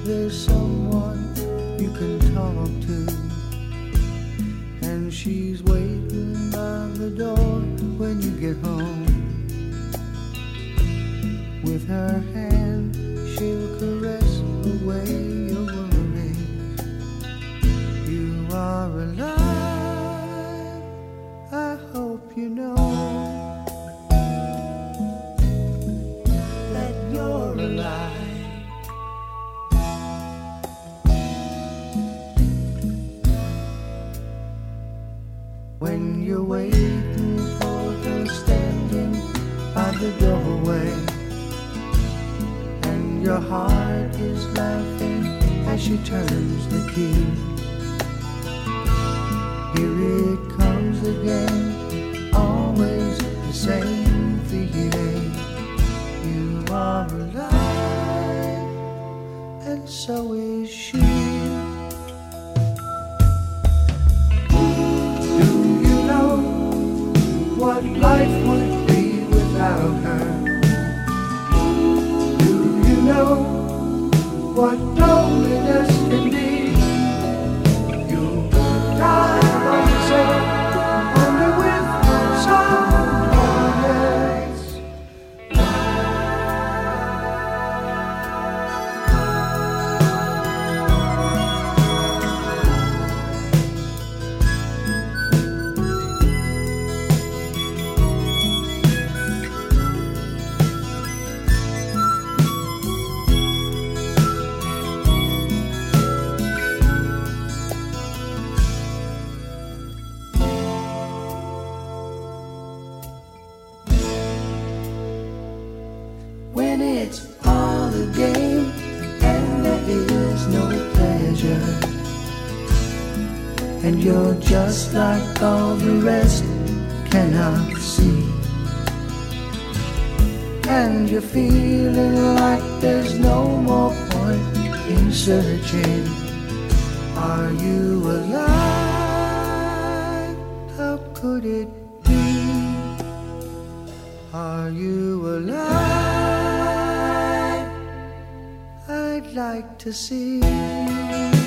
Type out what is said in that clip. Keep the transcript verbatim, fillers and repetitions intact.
there's someone you can talk to, and she's waiting by the door when you get home. With her hand, she'll caress away your worries. You are alive, I hope you know that you're alive. When you're waiting for her standing by the doorway, your heart is laughing as she turns the key. Here it comes again, always the same feeling. You are alive, and so is she. Do you know what life would be without her? Know what loneliness can be. You'll die by yourself, only with someone else. When it's all a game and there is no pleasure, and you're just like all the rest, cannot see, and you're feeling like there's no more point in searching. Are you alive? How could it be? Are you alive? I'd like to see.